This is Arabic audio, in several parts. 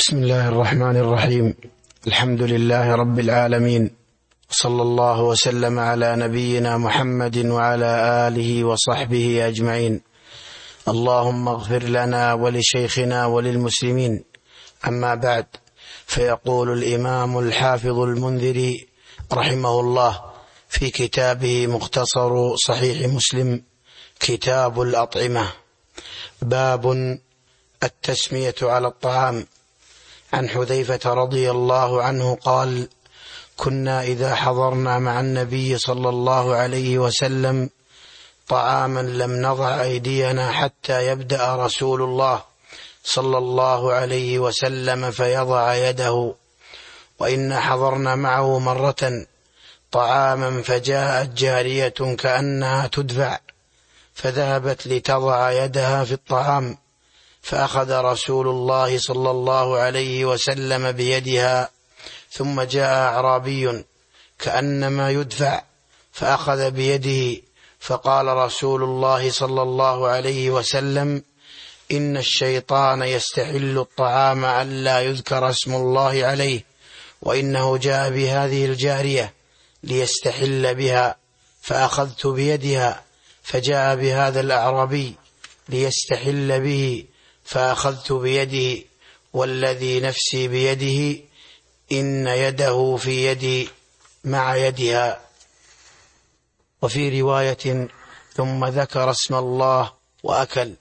بسم الله الرحمن الرحيم. الحمد لله رب العالمين، صلى الله وسلم على نبينا محمد وعلى آله وصحبه أجمعين. اللهم اغفر لنا ولشيخنا وللمسلمين. أما بعد، فيقول الإمام الحافظ المنذري رحمه الله في كتابه مختصر صحيح مسلم كتاب الأطعمة: باب التسمية على الطعام. عن حذيفة رضي الله عنه قال: كنا إذا حضرنا مع النبي صلى الله عليه وسلم طعاما لم نضع أيدينا حتى يبدأ رسول الله صلى الله عليه وسلم فيضع يده. وإن حضرنا معه مرة طعاما فجاءت جارية كأنها تدفع فذهبت لتضع يدها في الطعام، فأخذ رسول الله صلى الله عليه وسلم بيدها، ثم جاء أعرابي كأنما يدفع فأخذ بيده، فقال رسول الله صلى الله عليه وسلم: إن الشيطان يستحل الطعام ألا يذكر اسم الله عليه، وإنه جاء بهذه الجارية ليستحل بها، فأخذت بيدها، فجاء بهذا الأعرابي ليستحل به، فأخذت بيده، والذي نفسي بيده إن يده في يدي مع يدها. وفي رواية: ثم ذكر اسم الله وأكل.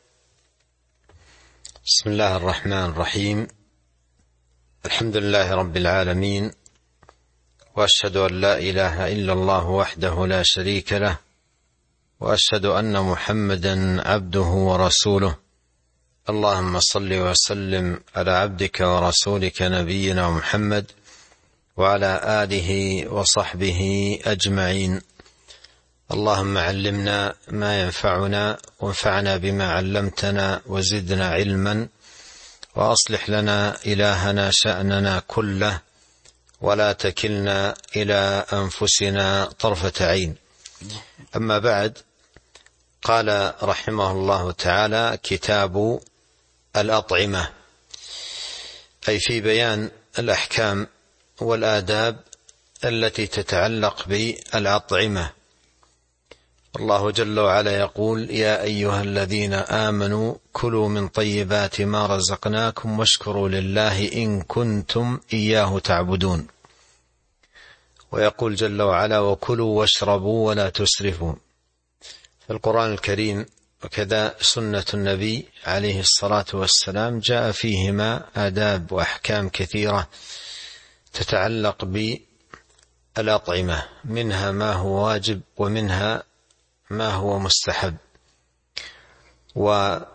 بسم الله الرحمن الرحيم. الحمد لله رب العالمين، وأشهد أن لا إله إلا الله وحده لا شريك له، وأشهد أن محمدا عبده ورسوله. اللهم صل وسلم على عبدك ورسولك نبينا محمد وعلى آله وصحبه أجمعين. اللهم علمنا ما ينفعنا، وانفعنا بما علمتنا، وزدنا علما، وأصلح لنا إلهنا شأننا كله، ولا تكلنا إلى أنفسنا طرفة عين. أما بعد، قال رحمه الله تعالى: كتاب الأطعمة، أي في بيان الأحكام والآداب التي تتعلق بالأطعمة. الله جل وعلا يقول: يا أيها الذين آمنوا كلوا من طيبات ما رزقناكم واشكروا لله إن كنتم إياه تعبدون. ويقول جل وعلا: وكلوا واشربوا ولا تسرفوا. في القرآن الكريم وكذا سنة النبي عليه الصلاة والسلام جاء فيهما آداب وأحكام كثيرة تتعلق بالأطعمة، منها ما هو واجب ومنها ما هو مستحب. وقيام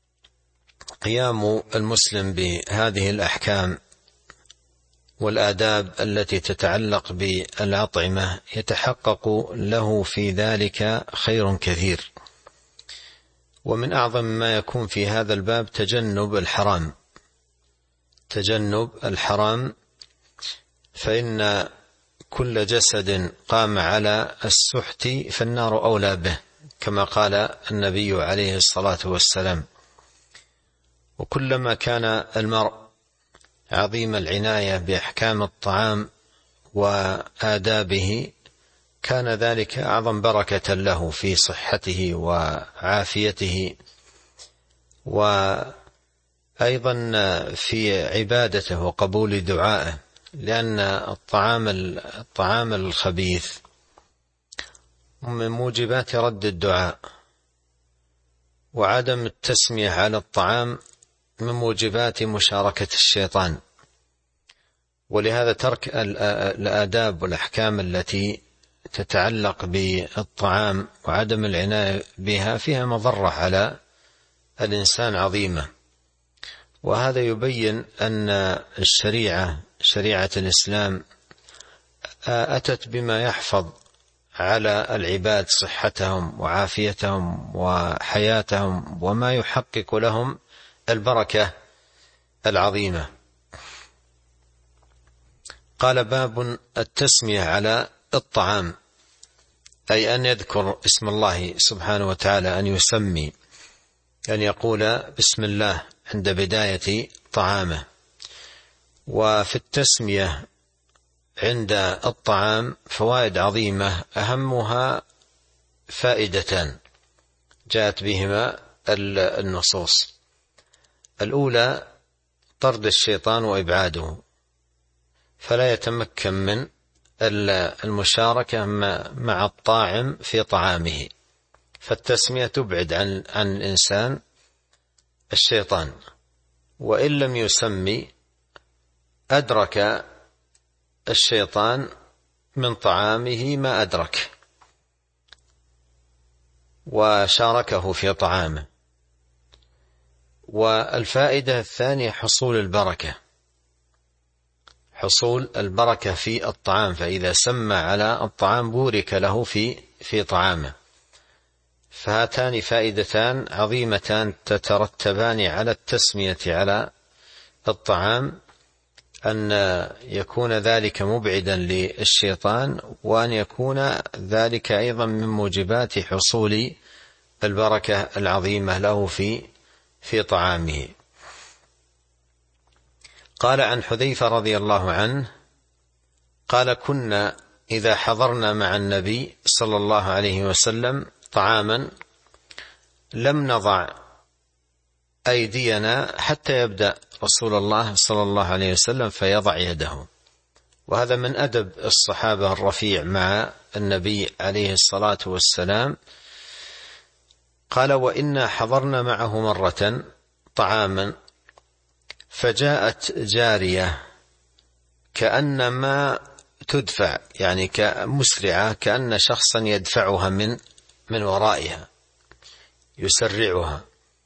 المسلم بهذه الأحكام والآداب التي تتعلق بالأطعمة يتحقق له في ذلك خير كثير. ومن أعظم ما يكون في هذا الباب تجنب الحرام، فإن كل جسد قام على السحت فالنار أولى به، كما قال النبي عليه الصلاة والسلام. وكلما كان المرء عظيم العناية بأحكام الطعام وآدابه كان ذلك أعظم بركة له في صحته وعافيته، وأيضا في عبادته وقبول دعائه، لأن الطعام الخبيث من موجبات رد الدعاء، وعدم التسمية على الطعام من موجبات مشاركة الشيطان. ولهذا ترك الآداب والأحكام التي تتعلق بالطعام وعدم العناية بها فيها مضرة على الإنسان عظيمة. وهذا يبين أن شريعة الإسلام أتت بما يحفظ على العباد صحتهم وعافيتهم وحياتهم، وما يحقق لهم البركة العظيمة. قال: باب التسمية على الطعام، أي أن يذكر اسم الله سبحانه وتعالى، أن يسمي، أن يقول بسم الله عند بداية طعامه. وفي التسمية عند الطعام فوائد عظيمة، أهمها فائدتان جاءت بهما النصوص. الأولى طرد الشيطان وإبعاده، فلا يتمكن من المشاركة مع الطاعم في طعامه، فالتسمية تبعد عن الإنسان الشيطان، وإن لم يسمي أدرك الشيطان من طعامه ما أدرك وشاركه في طعامه. والفائدة الثانية حصول البركة في الطعام، فإذا سمى على الطعام بورك له في طعامه. فهاتان فائدتان عظيمتان تترتبان على التسمية على الطعام، أن يكون ذلك مبعدا للشيطان، وأن يكون ذلك أيضا من موجبات حصول البركة العظيمة له في طعامه. قال عن حذيفة رضي الله عنه قال: كنا إذا حضرنا مع النبي صلى الله عليه وسلم طعاما لم نضع أيدينا حتى يبدأ رسول الله صلى الله عليه وسلم فيضع يده. وهذا من أدب الصحابة الرفيع مع النبي عليه الصلاة والسلام. قال: وإنا حضرنا معه مرة طعاما فجاءت جارية كأنما تدفع، يعني كمسرعة، كأن شخصا يدفعها من ورائها يسرعها،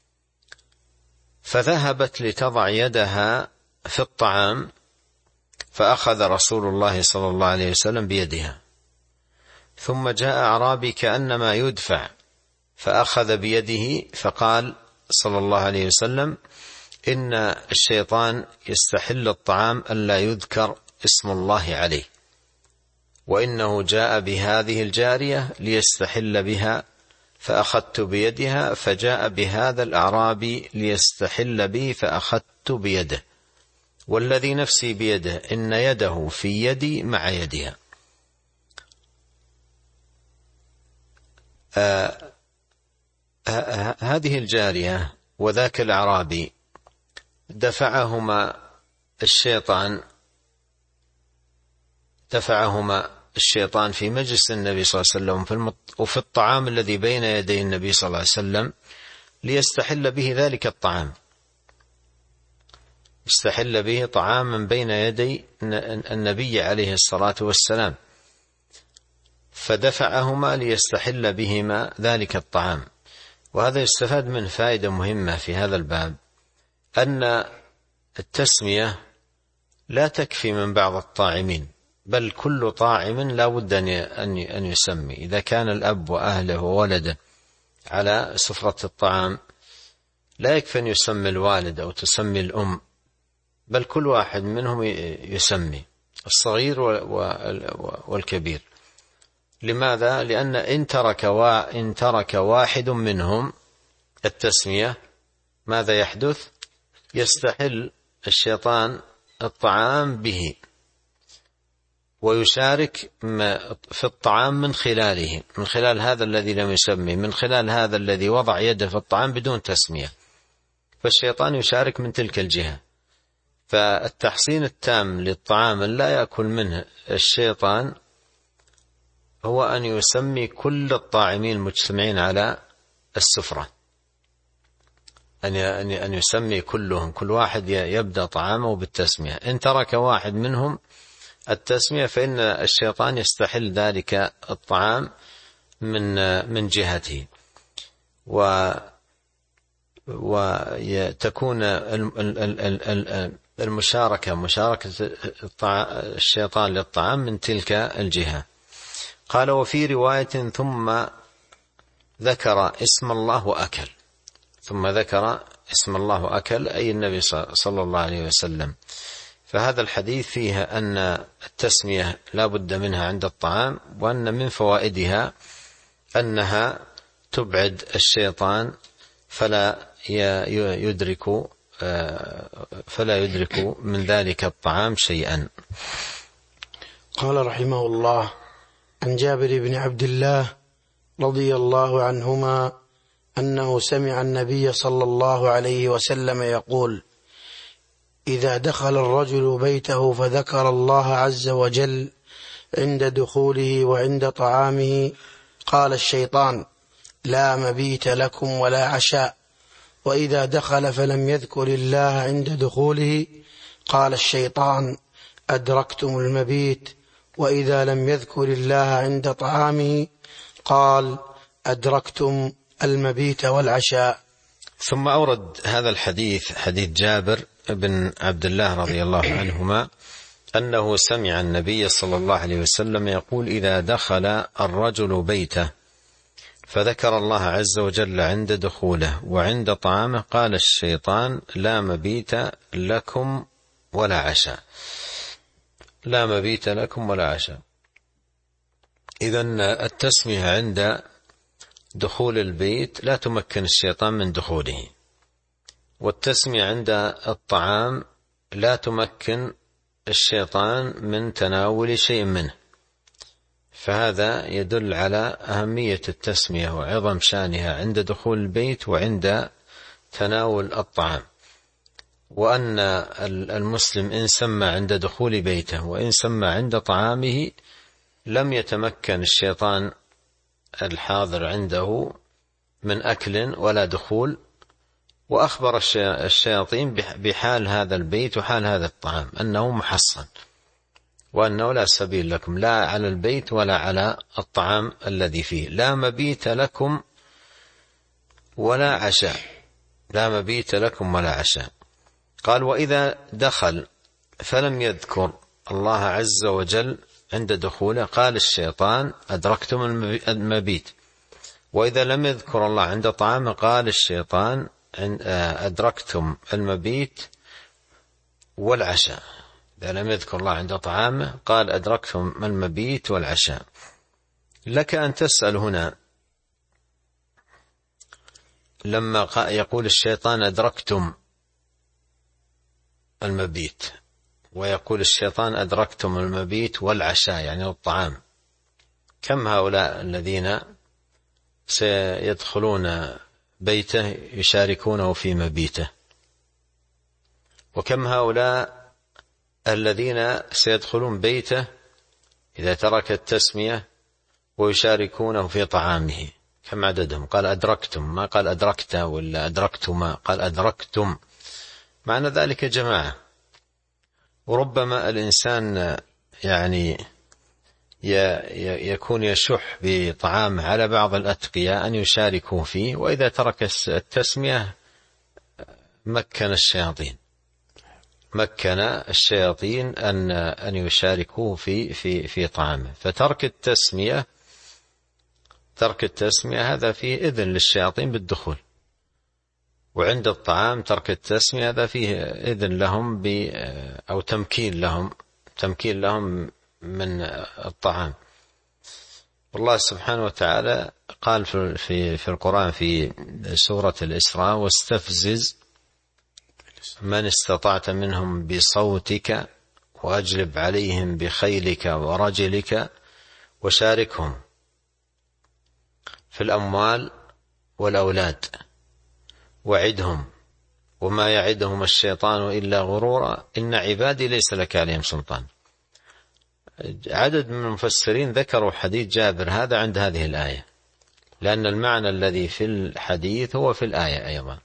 فذهبت لتضع يدها في الطعام، فأخذ رسول الله صلى الله عليه وسلم بيدها. ثم جاء أعرابي كأنما يدفع فأخذ بيده، فقال صلى الله عليه وسلم: إن الشيطان يستحل الطعام ألا يذكر اسم الله عليه، وإنه جاء بهذه الجارية ليستحل بها، فأخذت بيدها، فجاء بهذا الأعرابي ليستحل به فأخذت بيده، والذي نفسي بيده إن يده في يدي مع يدها. هذه الجارية وذاك الأعرابي دفعهما الشيطان في مجلس النبي صلى الله عليه وسلم وفي الطعام الذي بين يدي النبي صلى الله عليه وسلم، ليستحل به ذلك الطعام، يستحل به طعاما بين يدي النبي عليه الصلاة والسلام، فدفعهما ليستحل بهما ذلك الطعام. وهذا يستفاد من فائدة مهمة في هذا الباب، أن التسمية لا تكفي من بعض الطاعمين، بل كل طاعم لا بد أن يسمي. إذا كان الأب وأهله وولده على سفرة الطعام لا يكفي أن يسمي الوالد أو تسمي الأم، بل كل واحد منهم يسمي، الصغير والكبير. لماذا؟ لأن إن ترك واحد منهم التسمية ماذا يحدث؟ يستحل الشيطان الطعام به، ويشارك في الطعام من خلال هذا الذي لم يسمي، من خلال هذا الذي وضع يده في الطعام بدون تسمية، فالشيطان يشارك من تلك الجهة. فالتحصين التام للطعام لا يأكل منه الشيطان هو أن يسمي كل الطاعمين المجتمعين على السفرة، أن يسمي كلهم، كل واحد يبدأ طعامه بالتسمية. إن ترك واحد منهم التسمية فإن الشيطان يستحل ذلك الطعام من جهته، وتكون مشاركة الشيطان للطعام من تلك الجهة. قال: وفي رواية: ثم ذكر اسم الله وأكل. ثم ذكر اسم الله وأكل، أي النبي صلى الله عليه وسلم. فهذا الحديث فيه أن التسمية لا بد منها عند الطعام، وأن من فوائدها أنها تبعد الشيطان فلا يدرك فلا يدرك من ذلك الطعام شيئا. قال رحمه الله: عن جابر بن عبد الله رضي الله عنهما أنه سمع النبي صلى الله عليه وسلم يقول: إذا دخل الرجل بيته فذكر الله عز وجل عند دخوله وعند طعامه قال الشيطان: لا مبيت لكم ولا عشاء. وإذا دخل فلم يذكر الله عند دخوله قال الشيطان: أدركتم المبيت. وإذا لم يذكر الله عند طعامه قال: أدركتم المبيت والعشاء. ثم أورد هذا الحديث، حديث جابر بن عبد الله رضي الله عنهما، أنه سمع النبي صلى الله عليه وسلم يقول: إذا دخل الرجل بيته فذكر الله عز وجل عند دخوله وعند طعامه قال الشيطان: لا مبيت لكم ولا عشاء. لا مبيت لكم ولا عشاء. إذن التسمية عند دخول البيت لا تمكن الشيطان من دخوله، والتسمية عند الطعام لا تمكن الشيطان من تناول شيء منه. فهذا يدل على أهمية التسمية وعظم شأنها عند دخول البيت وعند تناول الطعام، وأن المسلم إن سمى عند دخول بيته وإن سمى عند طعامه لم يتمكن الشيطان الحاضر عنده من أكل ولا دخول. وأخبر الشياطين بحال هذا البيت وحال هذا الطعام أنه محصن، وأنه لا سبيل لكم لا على البيت ولا على الطعام الذي فيه. لا مبيت لكم ولا عشاء. لا مبيت لكم ولا عشاء. قال: وإذا دخل فلم يذكر الله عز وجل عند دخوله قال الشيطان: أدركتم المبيت. وإذا لم يذكر الله عند طعامه قال الشيطان: أدركتم المبيت والعشاء. إذا لم يذكر الله عند طعامه قال: أدركتم المبيت والعشاء. لك أن تسأل هنا، لما يقول الشيطان: أدركتم المبيت، ويقول الشيطان: أدركتم المبيت والعشاء، يعني الطعام، كم هؤلاء الذين سيدخلون بيته يشاركونه في مبيته؟ وكم هؤلاء الذين سيدخلون بيته إذا ترك التسمية ويشاركونه في طعامه؟ كم عددهم؟ قال أدركتم، ما قال أدركت ولا أدركتما، قال أدركتم. معنى ذلك جماعة. وربما الإنسان يعني يكون يشح بطعامه على بعض الأتقياء أن يشاركوا فيه، وإذا ترك التسمية مكن الشياطين أن يشاركوه في طعامه. فترك التسمية هذا فيه إذن للشياطين بالدخول، وعند الطعام ترك التسمية هذا فيه إذن لهم أو تمكين لهم من الطعام. والله سبحانه وتعالى قال في القرآن في سورة الإسراء: واستفزز من استطعت منهم بصوتك وأجلب عليهم بخيلك ورجلك وشاركهم في الأموال والأولاد وعدهم وما يعدهم الشيطان إلا غرورا إن عبادي ليس لك عليهم سلطان. عدد من المفسرين ذكروا حديث جابر هذا عند هذه الآية، لأن المعنى الذي في الحديث هو في الآية أيضا: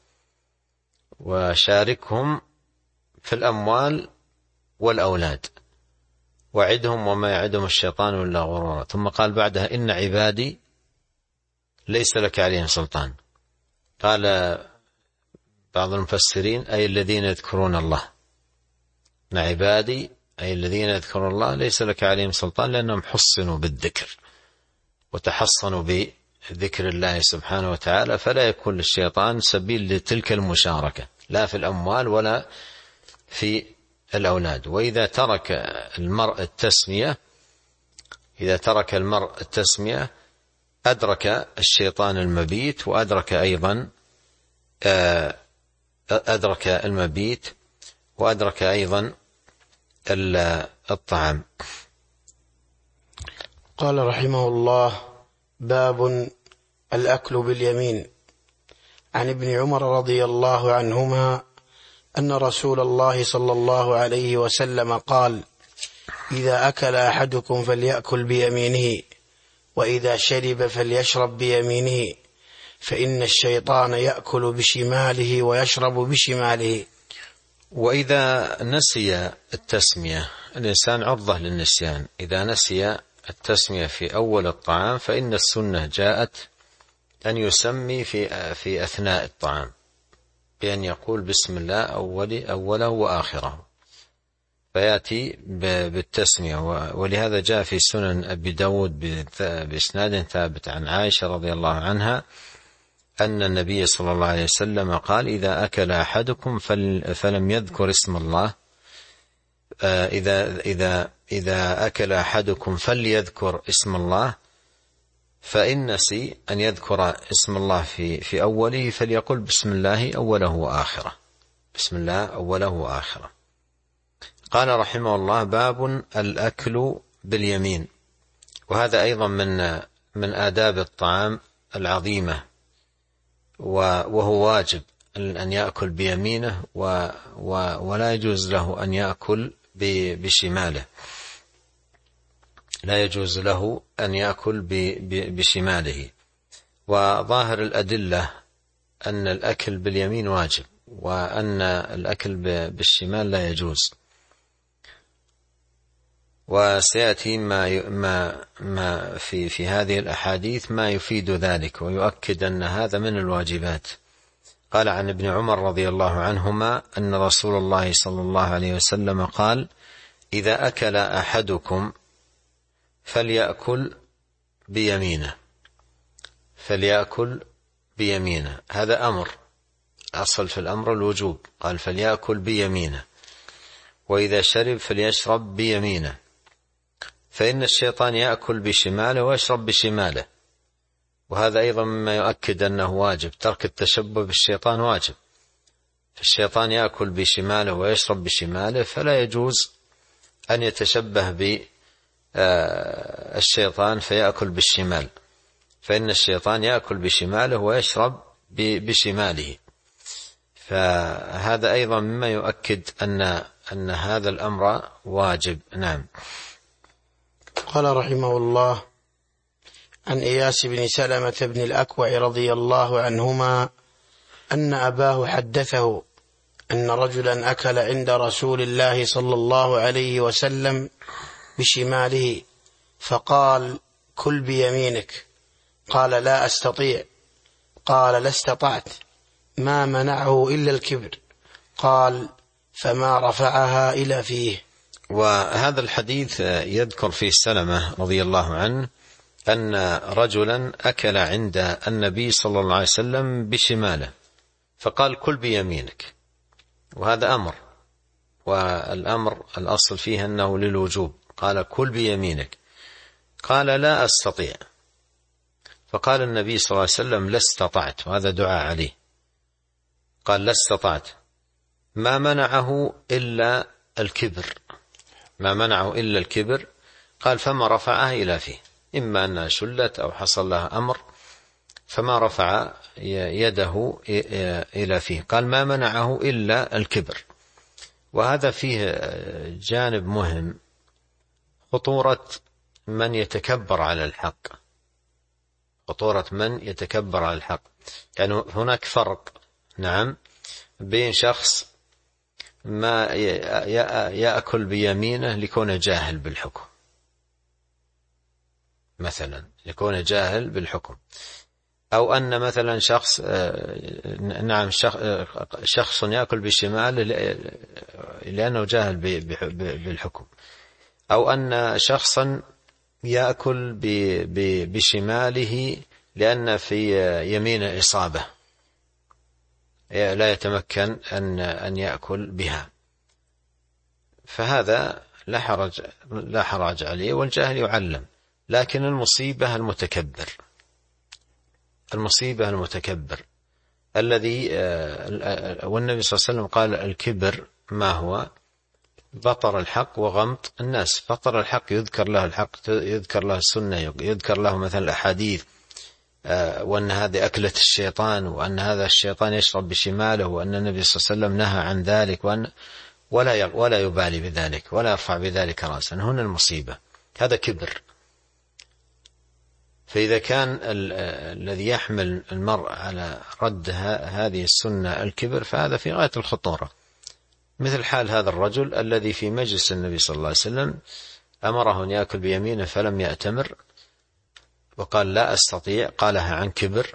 وشاركهم في الأموال والأولاد وعدهم وما يعدهم الشيطان إلا غرورا. ثم قال بعدها: إن عبادي ليس لك عليهم سلطان. قال بعض المفسرين: أي الذين يذكرون الله. إن عبادي أي الذين يذكرون الله ليس لك عليهم سلطان، لأنهم حصنوا بالذكر وتحصنوا بذكر الله سبحانه وتعالى، فلا يكون للشيطان سبيل لتلك المشاركة لا في الأموال ولا في الأولاد. وإذا ترك المرء التسمية أدرك الشيطان المبيت، وأدرك أيضا أدرك المبيت وأدرك أيضا الطعام. قال رحمه الله: باب الأكل باليمين. عن ابن عمر رضي الله عنهما أن رسول الله صلى الله عليه وسلم قال: إذا أكل أحدكم فليأكل بيمينه، وإذا شرب فليشرب بيمينه، فإن الشيطان يأكل بشماله ويشرب بشماله. وإذا نسي التسمية، الإنسان عرضة للنسيان، إذا نسي التسمية في أول الطعام فإن السنة جاءت أن يسمي في أثناء الطعام بأن يقول بسم الله أوله وآخره، فيأتي بالتسمية. ولهذا جاء في سنن أبي داود بإسناد ثابت عن عائشة رضي الله عنها أن النبي صلى الله عليه وسلم قال: إذا أكل أحدكم فلم يذكر اسم الله، إذا أكل أحدكم فليذكر اسم الله، فإن نسي أن يذكر اسم الله في أوله فليقل بسم الله أوله وآخره، بسم الله أوله وآخره. قال رحمه الله: باب الأكل باليمين. وهذا أيضا من آداب الطعام العظيمة، وهو واجب أن يأكل بيمينه، ولا يجوز له أن يأكل بشماله، لا يجوز له أن يأكل بشماله. وظاهر الأدلة أن الأكل باليمين واجب، وأن الأكل بالشمال لا يجوز. وسيأتي ما في هذه الأحاديث ما يفيد ذلك ويؤكد أن هذا من الواجبات. قال عن ابن عمر رضي الله عنهما أن رسول الله صلى الله عليه وسلم قال: إذا أكل أحدكم فليأكل بيمينه، فليأكل بيمينه. هذا أمر، أصل في الأمر الوجوب، قال فليأكل بيمينه. وإذا شرب فليشرب بيمينه، فإن الشيطان يأكل بشماله ويشرب بشماله. وهذا أيضا مما يؤكد أنه واجب، ترك التشبه بالشيطان واجب، فالشيطان يأكل بشماله ويشرب بشماله، فلا يجوز أن يتشبه بالشيطان فيأكل بالشمال، فإن الشيطان يأكل بشماله ويشرب بشماله. فهذا أيضا مما يؤكد أن هذا الأمر واجب. نعم. قال رحمه الله: عن إياس بن سلمة بن الأكوع رضي الله عنهما أن أباه حدثه أن رجلا أكل عند رسول الله صلى الله عليه وسلم بشماله، فقال: كل بيمينك. قال: لا أستطيع. قال: لا استطعت. ما منعه إلا الكبر. قال: فما رفعها إلى فيه. وهذا الحديث يذكر فيه سلمة رضي الله عنه أن رجلا أكل عند النبي صلى الله عليه وسلم بشماله، فقال: كل بيمينك. وهذا أمر، والأمر الأصل فيه أنه للوجوب، قال: كل بيمينك. قال: لا أستطيع. فقال النبي صلى الله عليه وسلم: لا استطعت. وهذا دعاء عليه، قال: لا استطعت. ما منعه إلا الكبر، ما منعه إلا الكبر. قال: فما رفعها إلى فيه، إما أنها شلت أو حصل لها أمر، فما رفع يده إلى فيه. قال: ما منعه إلا الكبر. وهذا فيه جانب مهم، خطورة من يتكبر على الحق، خطورة من يتكبر على الحق. يعني هناك فرق، نعم، بين شخص ما يأكل بيمينه لكونه جاهل بالحكم، مثلا يكون جاهل بالحكم، أو أن مثلا شخص نعم شخص يأكل بشماله لأنه جاهل بالحكم، أو أن شخصا يأكل بشماله لأن في يمين إصابة لا يتمكن أن يأكل بها، فهذا لا حرج عليه، والجاهل يعلم. لكن المصيبة المتكبر، المصيبة المتكبر الذي والنبي صلى الله عليه وسلم قال الكبر ما هو؟ بطر الحق وغمط الناس. بطر الحق يذكر له الحق، يذكر له السنة، يذكر له مثلا الأحاديث، وأن هذه أكلة الشيطان، وأن هذا الشيطان يشرب بشماله، وأن النبي صلى الله عليه وسلم نهى عن ذلك، وأن ولا يبالي بذلك ولا يرفع بذلك رأسا. هنا المصيبة، هذا كبر. فإذا كان الذي يحمل المرء على رد هذه السنة الكبر، فهذا في غاية الخطورة، مثل حال هذا الرجل الذي في مجلس النبي صلى الله عليه وسلم أمره أن يأكل بيمينه فلم يأتمر، وقال لا أستطيع، قالها عن كبر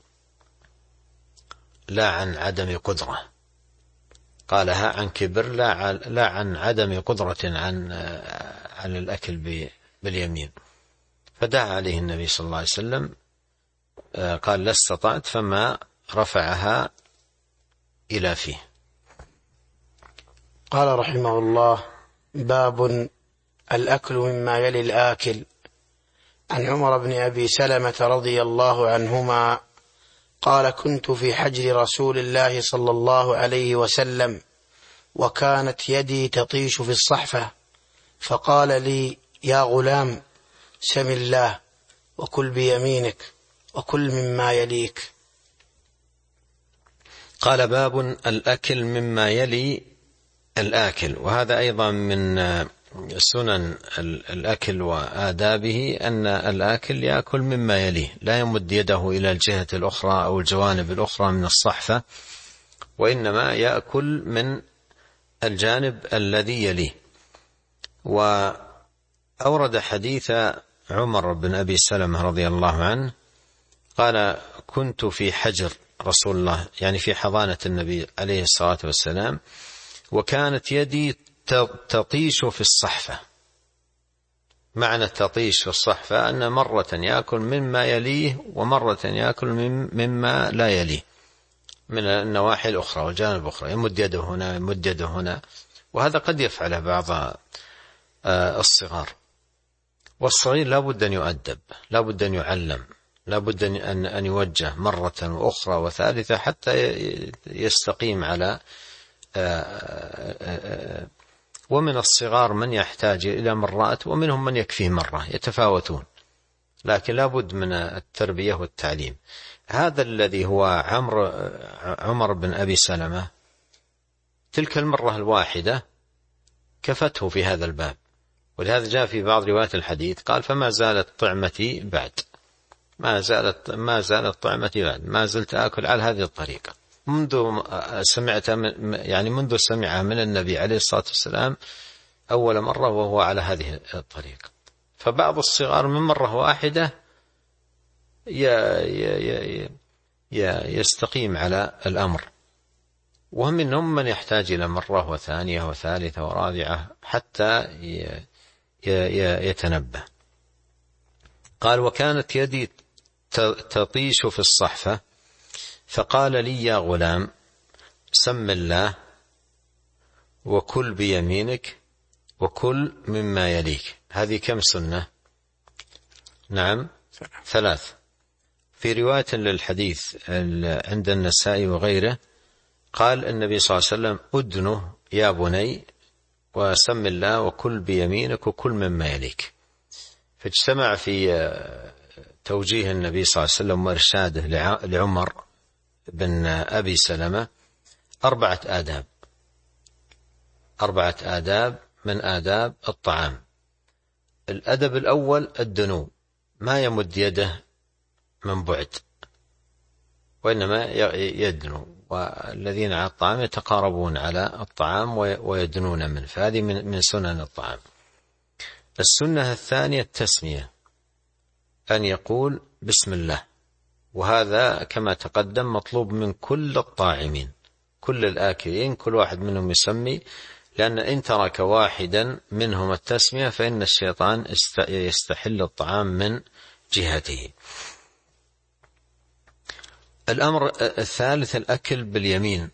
لا عن عدم قدرة، قالها عن كبر لا عن عدم قدرة عن الأكل باليمين. فدعا عليه النبي صلى الله عليه وسلم، قال لا استطعت، فما رفعها إلى فيه. قال رحمه الله: باب الأكل مما يلي الآكل. عن عمر بن أبي سلمة رضي الله عنهما قال: كنت في حجر رسول الله صلى الله عليه وسلم، وكانت يدي تطيش في الصحفة، فقال لي: يا غلام، سم الله وكل بيمينك وكل مما يليك. قال: باب الأكل مما يلي الآكل. وهذا أيضا من سنن الأكل وآدابه، أن الآكل يأكل مما يليه، لا يمد يده إلى الجهة الأخرى أو الجوانب الأخرى من الصحفة، وإنما يأكل من الجانب الذي يليه. وأورد حديث عمر بن أبي سلمة رضي الله عنه قال: كنت في حجر رسول الله، يعني في حضانة النبي عليه الصلاة والسلام، وكانت يدي تطيش في الصحفة. معنى تطيش في الصحفة أن مرة يأكل مما يليه ومرة يأكل مما لا يليه من النواحي الأخرى والجانب الأخرى، يمد يده هنا يمد يده هنا. وهذا قد يفعله بعض الصغار، والصغير لا بد أن يؤدب، لا بد أن يعلم، لا بد أن يوجه مرة وأخرى وثالثة حتى يستقيم على. ومن الصغار من يحتاج إلى مرات، ومنهم من يكفيه مرة، يتفاوتون، لكن لا بد من التربية والتعليم. هذا الذي هو عمر بن أبي سلمة، تلك المرة الواحدة كفته في هذا الباب. ولهذا جاء في بعض روايات الحديث قال: فما زالت طعمتي بعد، ما زالت طعمتي بعد، ما زلت آكل على هذه الطريقة منذ سمعها من النبي عليه الصلاة والسلام أول مرة، وهو على هذه الطريقة. فبعض الصغار من مرة واحدة يستقيم على الأمر، ومنهم من يحتاج إلى مرة وثانية وثالثة ورابعة حتى يتنبه. قال: وكانت يدي تطيش في الصحفة، فقال لي: يا غلام، سم الله وكل بيمينك وكل مما يليك. هذه كم سنة؟ نعم، 3. في رواية للحديث عند النسائي وغيره قال النبي صلى الله عليه وسلم: أدنه يا بني وسم الله وكل بيمينك وكل مما يليك. فاجتمع في توجيه النبي صلى الله عليه وسلم وإرشاده لعمر بن أبي سلمة 4 آداب من آداب الطعام. الأدب الأول الدنو، ما يمد يده من بعد، وإنما يدنو، والذين على الطعام يتقاربون على الطعام ويدنون منه، فهذه من سنن الطعام. السنة الثانية التسمية، أن يقول بسم الله، وهذا كما تقدم مطلوب من كل الطاعمين، كل الآكلين، كل واحد منهم يسمي، لأن إن ترك واحدا منهم التسمية فإن الشيطان يستحل الطعام من جهته. الأمر الثالث الأكل باليمين،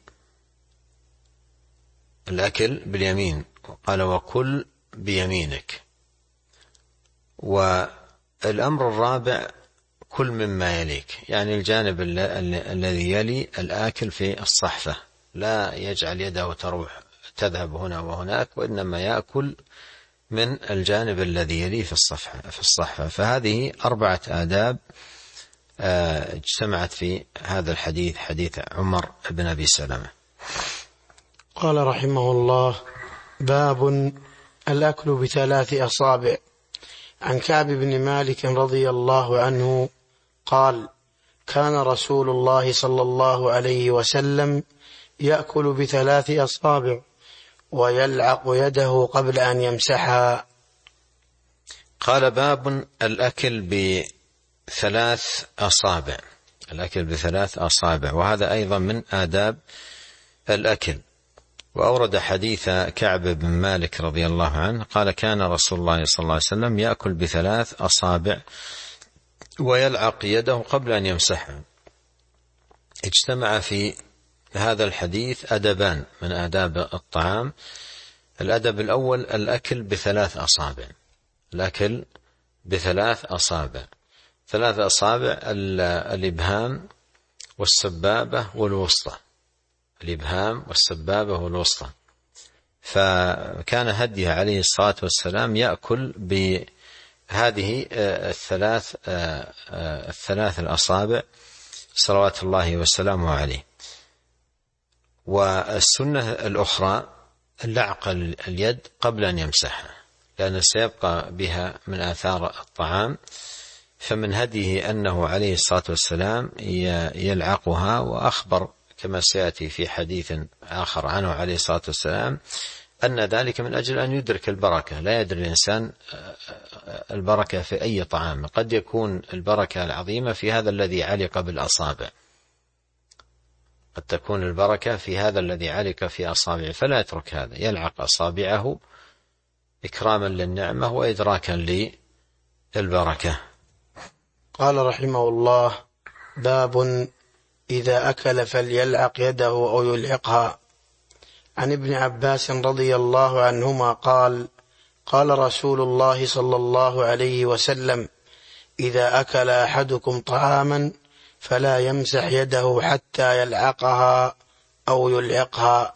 الأكل باليمين، قال: وكل بيمينك. والأمر الرابع كل مما يليك، يعني الجانب الذي يلي الآكل في الصحفة، لا يجعل يده تروح تذهب هنا وهناك، وإنما يأكل من الجانب الذي يليه في الصحفة. فهذه 4 آداب اجتمعت في هذا الحديث، حديث عمر بن أبي سلمة. قال رحمه الله: باب الأكل ب3 أصابع. عن كعب بن مالك رضي الله عنه قال: كان رسول الله صلى الله عليه وسلم يأكل ب3 أصابع ويلعق يده قبل أن يمسحها. قال: باب الأكل ب3 أصابع. الأكل ب3 أصابع، وهذا أيضا من آداب الأكل. وأورد حديث كعب بن مالك رضي الله عنه قال: كان رسول الله صلى الله عليه وسلم يأكل ب3 أصابع ويلعق يده قبل أن يمسحها. اجتمع في هذا الحديث أدبان من آداب الطعام. الأدب الأول الأكل ب3 أصابع. الأكل ب3 أصابع. 3 أصابع: الإبهام والسبابة والوسطى. الإبهام والسبابة والوسطى. فكان هديه عليه الصلاة والسلام يأكل بهذه الثلاث الأصابع صلوات الله وسلامه عليه. والسنة الأخرى لعق اليد قبل أن يمسحها، لأنه سيبقى بها من آثار الطعام. فمن هديه أنه عليه الصلاة والسلام يلعقها. وأخبر كما سيأتي في حديث آخر عنه عليه الصلاة والسلام أن ذلك من أجل أن يدرك البركة. لا يدري الإنسان البركة في أي طعام، قد يكون البركة العظيمة في هذا الذي علق بالأصابع، قد تكون البركة في هذا الذي علق في أصابعه، فلا يترك هذا، يلعق أصابعه إكراما للنعمة وإدراكا للبركة. قال رحمه الله: باب إذا أكل فليلعق يده أو يلعقها. عن ابن عباس رضي الله عنهما قال: قال رسول الله صلى الله عليه وسلم: إذا أكل أحدكم طعاما فلا يمسح يده حتى يلعقها أو يلعقها.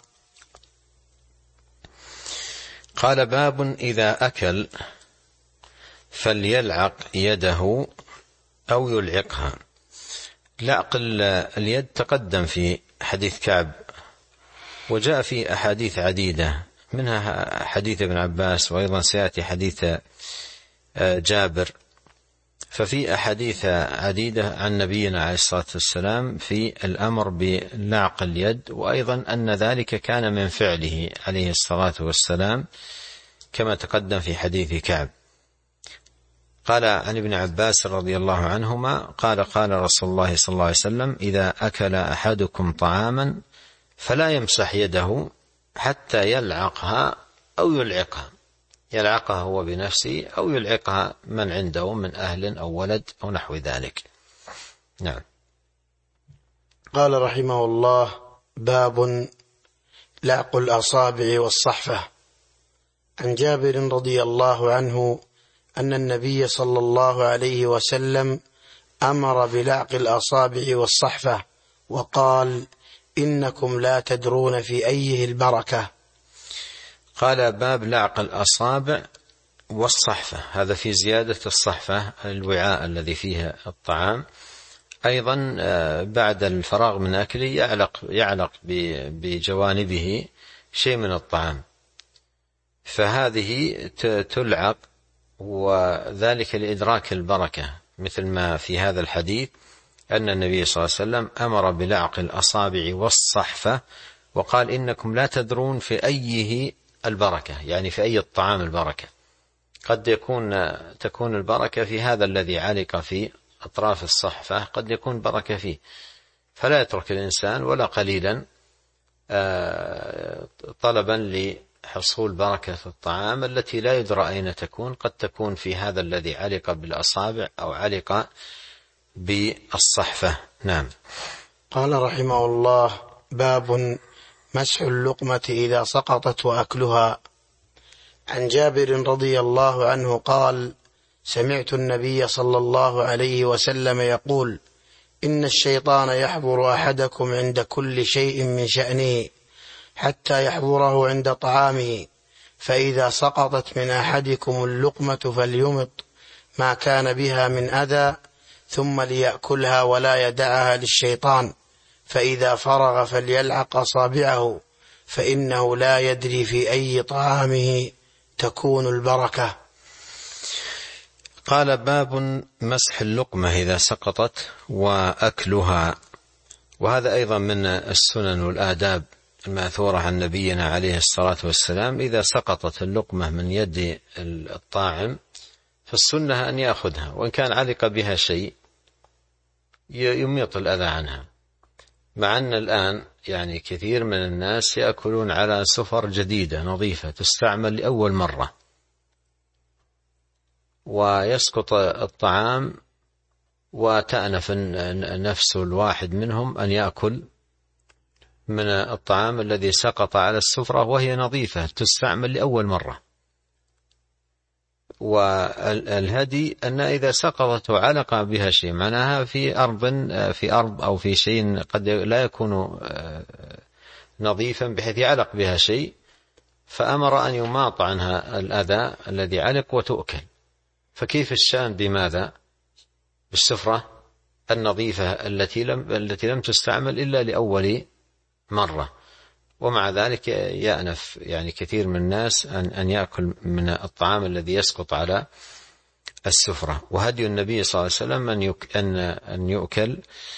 قال: باب إذا أكل فليلعق يده أو يلعقها. لعق اليد تقدم في حديث كعب، وجاء في أحاديث عديدة، منها حديث ابن عباس، وأيضا سيأتي حديث جابر. ففي أحاديث عديدة عن نبينا عليه الصلاة والسلام في الأمر بلعق اليد، وأيضا أن ذلك كان من فعله عليه الصلاة والسلام كما تقدم في حديث كعب. قال عن ابن عباس رضي الله عنهما قال: قال رسول الله صلى الله عليه وسلم: إذا أكل أحدكم طعاما فلا يمسح يده حتى يلعقها أو يلعقها. يلعقها هو بنفسه أو يلعقها من عنده من أهل أو ولد أو نحو ذلك. نعم. قال رحمه الله: باب لعق الأصابع والصحفة. عن جابر رضي الله عنه أن النبي صلى الله عليه وسلم أمر بلعق الأصابع والصحفة وقال: إنكم لا تدرون في أيه البركة. قال: باب لعق الأصابع والصحفة. هذا في زيادة الصحفة الوعاء الذي فيه الطعام. أيضا بعد الفراغ من أكله يعلق بجوانبه شيء من الطعام، فهذه تلعق، وذلك لإدراك البركة، مثل ما في هذا الحديث أن النبي صلى الله عليه وسلم أمر بلعق الأصابع والصحفة وقال: إنكم لا تدرون في أيه البركة، يعني في أي الطعام البركة. قد تكون البركة في هذا الذي علق في أطراف الصحفة، قد يكون بركة فيه، فلا يترك الإنسان ولا قليلا طلبا لحصول بركة الطعام التي لا يدرى أين تكون. قد تكون في هذا الذي علق بالأصابع أو علق بالصحفة. نعم. قال رحمه الله: باب مسح اللقمة إذا سقطت وأكلها. عن جابر رضي الله عنه قال: سمعت النبي صلى الله عليه وسلم يقول: إن الشيطان يحضر أحدكم عند كل شيء من شأنه حتى يحضره عند طعامه، فإذا سقطت من أحدكم اللقمة فليمط ما كان بها من أذى ثم ليأكلها ولا يدعها للشيطان، فإذا فرغ فليلعق أصابعه فإنه لا يدري في أي طعامه تكون البركة. قال: باب مسح اللقمة إذا سقطت وأكلها. وهذا أيضا من السنن والآداب المأثورة عن نبينا عليه الصلاة والسلام. إذا سقطت اللقمة من يد الطاعم فالسنة أن يأخذها، وإن كان علق بها شيء يميط الأذى عنها. مع أن الآن يعني كثير من الناس يأكلون على سفر جديدة نظيفة تستعمل لأول مرة، ويسقط الطعام وتأنف نفس الواحد منهم أن يأكل من الطعام الذي سقط على السفرة وهي نظيفة تستعمل لأول مرة. والهدي أن إذا سقطت وعلق بها شيء، معناها في أرض أو في شيء قد لا يكون نظيفا بحيث يعلق بها شيء، فأمر أن يماط عنها الأذى الذي علق وتؤكل. فكيف الشأن بماذا؟ بالسفرة النظيفة التي لم تستعمل إلا لأول مرة. ومع ذلك يأنف يعني كثير من الناس أن يأكل من الطعام الذي يسقط على السفرة. وهدي النبي صلى الله عليه وسلم أن يؤكل.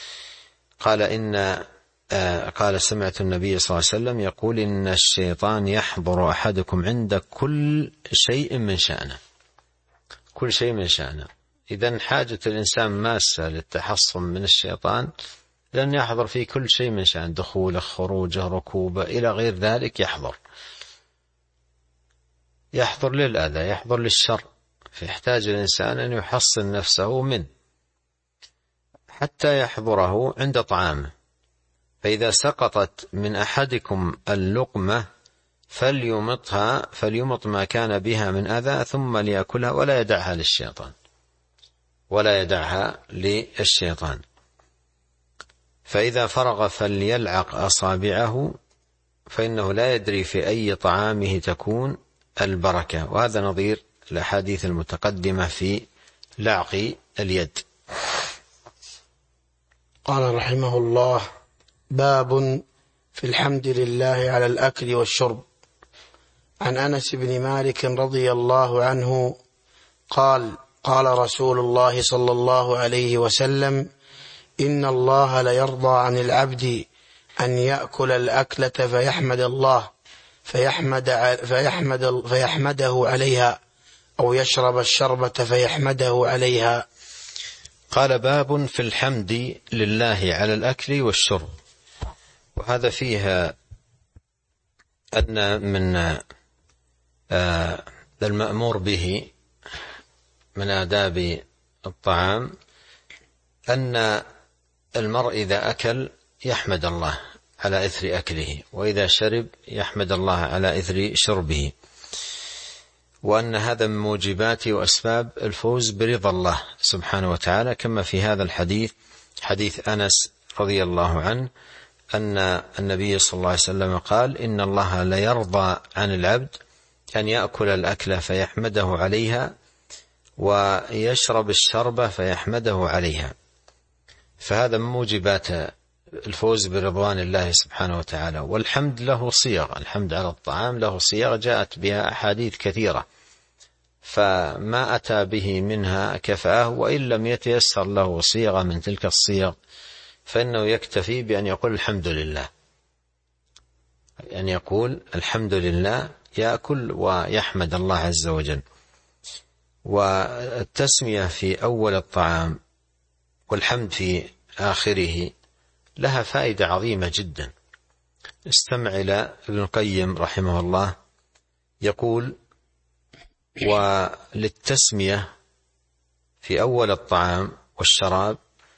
قال: سمعت النبي صلى الله عليه وسلم يقول: إن الشيطان يحضر أحدكم عند كل شيء من شأنه. كل شيء من شأنه. إذن حاجة الإنسان ماسة للتحصن من الشيطان، لأن يحضر في كل شيء من شأن، دخوله، خروجه، ركوبه إلى غير ذلك، يحضر للأذى، يحضر للشر، فيحتاج الإنسان أن يحصن نفسه منه حتى يحضره عند طعامه. فإذا سقطت من أحدكم اللقمة فليمط ما كان بها من أذى ثم ليأكلها ولا يدعها للشيطان. فإذا فرغ فليلعق أصابعه فإنه لا يدري في أي طعامه تكون البركة. وهذا نظير الأحاديث المتقدمة في لعق اليد. قال رحمه الله: باب في الحمد لله على الأكل والشرب. عن أنس بن مالك رضي الله عنه قال: قال رسول الله صلى الله عليه وسلم: إن الله ليرضى عن العبد أن يأكل الأكلة فيحمد الله فيحمده عليها، أو يشرب الشربة فيحمده عليها. قال: باب في الحمد لله على الأكل والشرب. وهذا فيها أن من المأمور به من آداب الطعام أن المرء إذا أكل يحمد الله على إثر أكله، وإذا شرب يحمد الله على إثر شربه، وأن هذا من موجبات وأسباب الفوز برضا الله سبحانه وتعالى، كما في هذا الحديث، حديث أنس رضي الله عنه، أن النبي صلى الله عليه وسلم قال: إن الله ليرضى عن العبد أن يأكل الأكلة فيحمده عليها ويشرب الشربة فيحمده عليها. فهذا من موجبات الفوز برضوان الله سبحانه وتعالى. والحمد له صيغ، الحمد على الطعام له صيغ جاءت بها أحاديث كثيرة، فما أتى به منها كفاه، وإن لم يتيسر له صيغة من تلك الصيغ فإنه يكتفي بأن يقول الحمد لله، أن يقول الحمد لله، يأكل ويحمد الله عز وجل. والتسمية في أول الطعام والحمد في آخره لها فائدة عظيمة جدا. استمع إلى ابن القيم رحمه الله يقول: وللتسمية في أول الطعام والشراب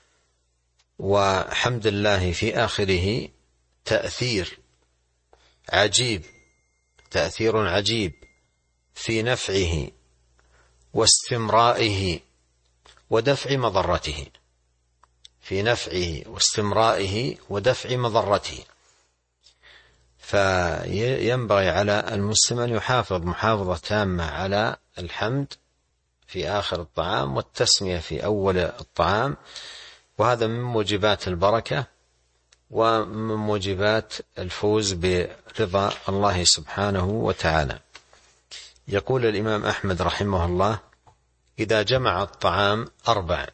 وحمد الله في آخره تأثير عجيب في نفعه واستمرائه ودفع مضرته، في نفعه واستمرائه ودفع مضرته. فينبغي على المسلم أن يحافظ محافظة تامة على الحمد في آخر الطعام والتسمية في أول الطعام، وهذا من موجبات البركة ومن موجبات الفوز برضا الله سبحانه وتعالى. يقول الإمام أحمد رحمه الله: إذا جمع الطعام 4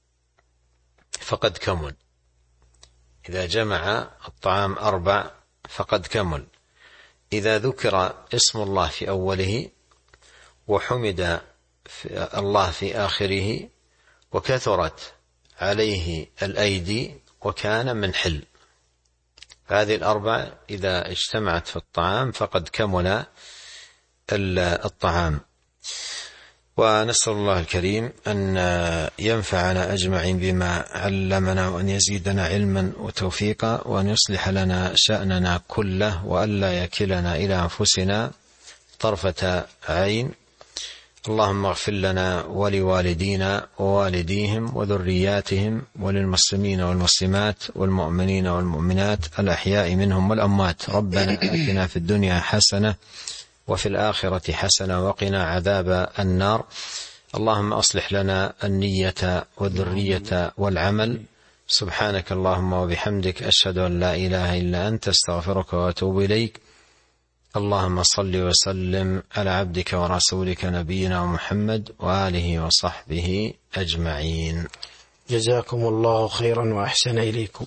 فقد كمل. إذا جمع الطعام 4 فقد كمل. إذا ذكر اسم الله في أوله وحمد الله في آخره وكثرت عليه الأيدي وكان من حل. هذه 4 إذا اجتمعت في الطعام فقد كمل الطعام. ونسأل الله الكريم أن ينفعنا أجمعين بما علمنا، وأن يزيدنا علما وتوفيقا، وأن يصلح لنا شأننا كله، وألا يكلنا إلى أنفسنا طرفة عين. اللهم اغفر لنا ولوالدينا ووالديهم وذرياتهم وللمسلمين والمسلمات والمؤمنين والمؤمنات الأحياء منهم والأموات. ربنا آتنا في الدنيا حسنة وفي الآخرة حسنة وقنا عذاب النار. اللهم أصلح لنا النية والذرية والعمل. سبحانك اللهم وبحمدك، أشهد أن لا إله إلا أنت، استغفرك وأتوب إليك. اللهم صل وسلم على عبدك ورسولك نبينا محمد وآله وصحبه أجمعين. جزاكم الله خيرا وأحسن إليكم.